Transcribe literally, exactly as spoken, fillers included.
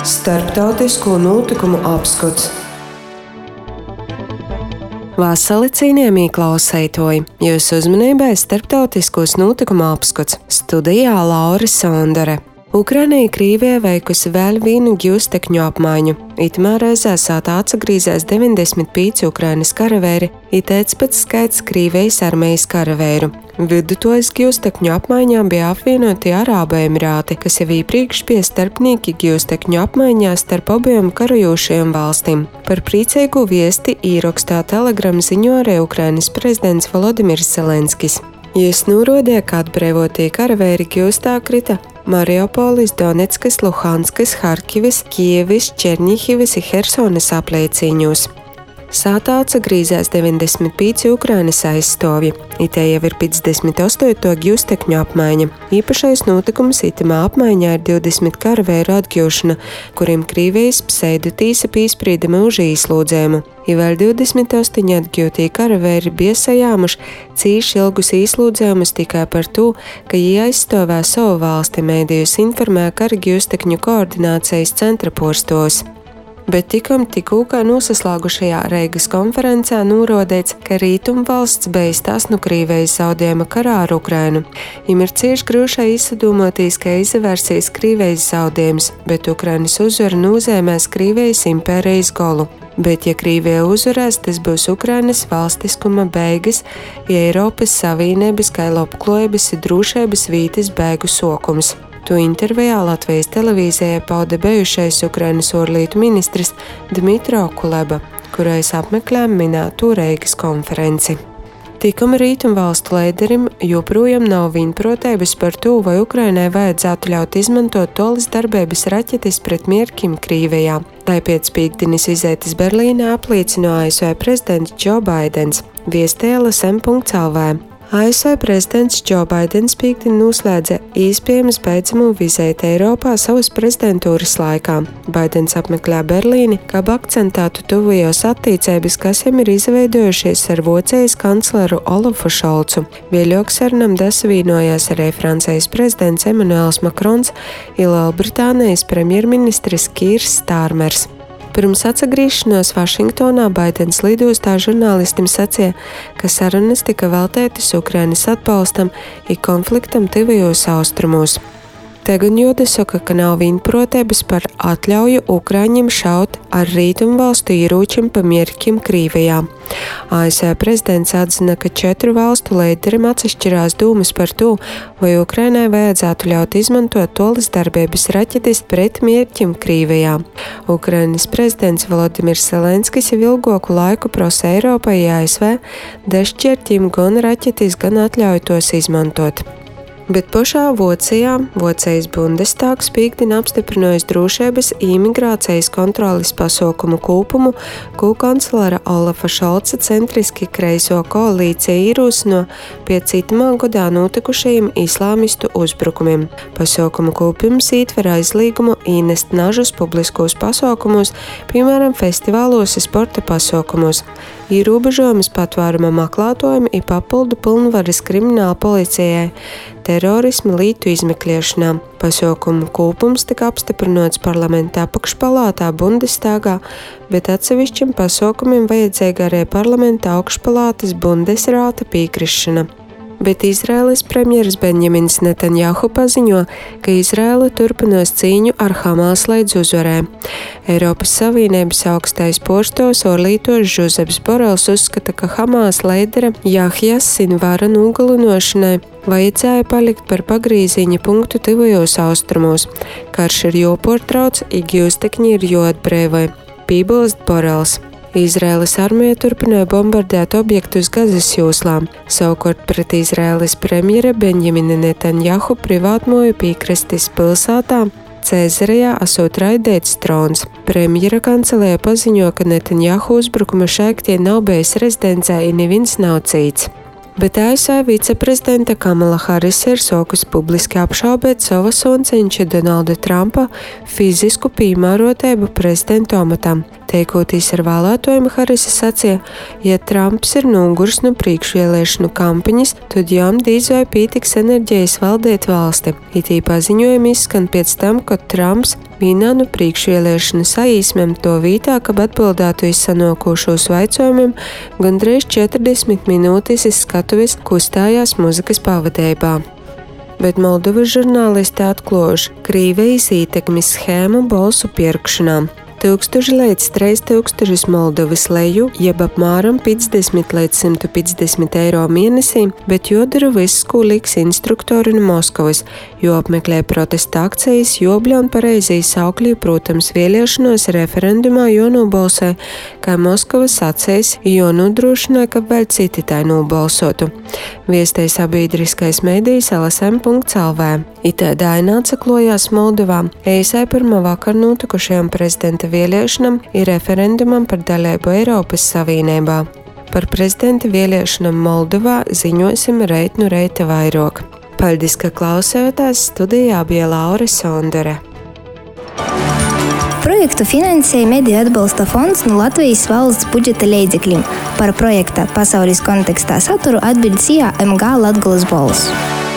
Starptautisko notikumu apskats. Vasali cienījamie klausētoji, jūsu uzmanībai starptautiskos notikumu apskats. Studijā Laura Sondore. Ukrainai Krievija veikusi vēl vienu ģūstekņu apmaiņu. Itamā reizē sātā atsagrīzēs deviņdesmit pieci Ukrainas karavēri, itēc pats skaits Krievijas armijas karavēru. Vidutojas ģūstekņu apmaiņā bija apvienotie Arābu Emirāti, kas jau iepriekš bija starpnieki ģūstekņu apmaiņā starp abiem karajošajām valstīm. Par priecīgu viesti īrakstā Telegram ziņo arī Ukrainas prezidents Volodimirs Zelenskis. Jis norādīja, ka atbrīvotie karavēri ģūstā krita Mariupolis, Donetskas, Luhanskas, Harkivas, Kijevas, Černihivas un Hersonas apliecīņos. Sātā atsagrīzēs deviņdesmit pieci Ukrainas aizstāvji. Itē jau ir piecdesmit astoto ģūstekņu apmaiņa. Īpašais notikums itamā apmaiņā ir divdesmit karavēru atgūšana, kuriem Krievijas pseidu tīsa pīsprīda mūža īslūdzējumu. I vēl divdesmit astoņi atgūtie karavēri bija sajāmuši cīši ilgus īslūdzējumus tikai par to, ka viņi aizstāvē savu valsti, mēdījus informē kara ģūstekņu koordinācijas centra postos. Bet tikam tikko nosaslāgušajā Reigas konferencē norādīts, ka Rietumvalsts beistās no Krievijas zaudējuma karā ar Ukrainu. Им ir cieši grūšai izsadomotīs, ka izvērsīs Krievijas zaudējums, bet Ukrainas uzvara nozīmēs Krievijas impērijas golu. Bet, ja Krievija uzvarēs, tas būs Ukrainas valstiskuma beigas, ja Eiropas Savienības kā labklājības un drošības vītes beigu sokums. To intervijā Latvijas televīzijai pauda bijušais Ukrainas ārlietu ministrs Dmitro Kuleba, kurais apmeklēja minēto Reigas konferenci. Tikam Rietumvalstu līderim joprojām nav vienprātības par to, vai Ukrainai vajadzētu ļaut izmantot tolis darbības raķetes pret mierkiem Krievijā. Tāpēc pīkdienas vizētes Berlīnē apliecināja A S V prezidents Džo Baidens, viestēja L S M punkts L V. A S V prezidents Džo Baidens pīkdien noslēdza iespējams beidzamo vizēti Eiropā savas prezidentūras laikā. Baidens apmeklē Berlīni, kā akcentētu tuvajos attīcības, kas viņam ir izveidojušies ar Vācijas kancleru Olafu Šolcu. Vēļāk sarunam dasavīnojās arī Francijas prezidents Emmanuels Makrons un Lielbritānijas premjerministrs Kīrs Stārmers. Pirms atsagriešanās Vašingtonā Baidens lidostā žurnālistim sacīja, ka sarunas tika veltētas Ukrainas atbalstam un konfliktam tuvajos austrumos. Tegan Jūda saka, ka nav vienprātības par atļauju Ukraiņiem šaut ar Rietumvalstu ieročiem pa mierkiem Krievijā. A S V prezidents atzina, ka četru valstu līderim atšķirās dūmas par to, vai Ukrainai vajadzētu ļaut izmantot tolis darbības raķetes pret mierkiem Krievijā. Ukrainas prezidents Volodimirs Zelenskis jau ilgāku laiku prasa Eiropai un A S V dešķirtiem gan raķetes, gan atļauj tos izmantot. Bet pašā Vācijā Vācijas Bundestāgs pīkdien apstiprinājis drošības imigrācijas kontroles pasaukumu kopumu, ko kanclera Olafa Šolca centriski kreiso koalīcija īrūsino pēc citamā gadā notikušajiem islāmistu uzbrukumiem. Pasaukumu kopums ietver aizliegumu īnest nažus publiskos pasaukumos, piemēram, festivālos un sporta pasaukumos, ierobežojumus patvēruma meklētājiem un papildu pilnvaras krimināla policijai terorisma lītu izmeklēšanā. Pasaukumu kopums tika apstiprināts parlamenta apakšpalātā Bundestāgā, bet atsevišķiem pasaukumiem vajadzīga arī parlamenta augšpalātas Bundesrāta piekrišana. Bet Izraēlas premjeras Benjamins Netanjahu paziņo, ka Izraēla turpinās cīņu ar Hamas līdz uzvarē. Eiropas Savienības augstais porstos ārlietos Žozefs Borels uzskata, ka Hamas līdera Jahjas Sinvara nogalinošanai vajadzēja palikt par pagrīziņa punktu tuvajos austrumos. Karš ir jāpārtrauc, un ģūstekņi ir jāatbrīvo, piebilst Borels. Izraēlas armija turpināja bombardēt objektus Gazas joslā. Savukārt pret Izraēlas premjera Benjamina Netanjahu privātmoju piekrastes pilsētā Cēzarejā esot raidēts drons. Premjera kancelēja paziņo, ka Netanjahu uzbrukuma šaiktie nav bijis rezidencē un neviens nav cīts. Bet A S V viceprezidenta Kamala Harris ir sākusi publiski apšaubēt sava soncenča Donalda Trumpa fizisku piemērotību prezidenta amatam. Teikoties ar vēlētojumu, Harisa sacīja, ja Trumps ir nogurs no priekšvēlēšanu kampaņas, tad jām drīz vai pietiks enerģijas valdīt valsti. It īpaši paziņojumi izskan pēc tam, kad Trumps vienā no priekšvēlēšanu saīsmēm to vietā, kad atbildētu uz sanokošos vaicojumiem, gandrīz četrdesmit minūtes iz skatuves kustājās muzikas pavadībā. Bet Moldovas žurnālisti atklājuši Krievijas ietekmes schēmu balsu pirkšanā. Tūkstoši līdz trīs tūkstošus Moldovas leju, jeb apmēram piecdesmit līdz simt piecdesmit eiro mēnesī, bet jodara viss, ko liks instruktori no Moskavas, jo apmeklē protesta akcijas, jobļa un pareizi saukļi, protams, vēlēšanos referendumā jonobalsē, kā Moskavas sacīs, jo nodrošināja, ka vēl citi tai nobalsotu. Viestēja sabiedriskais medijs L S M punkts L V. Itā dainā atsaklojās Moldovā, eisai pirmā vakar notikušajam prezidenta vēlēšanam ir referendumam par dalību Eiropas Savienībā. Par prezidenta vēlēšanam Moldovā ziņosim reit no reita vairāk. Paldies, ka klausījāties, studijā bija Laura Sondere. Projektu finansēja Mediju atbalsta fonds no Latvijas valsts budžeta līdzekļiem. Par projekta pasaules kontekstā saturu atbild S I A M G Latgolas balss.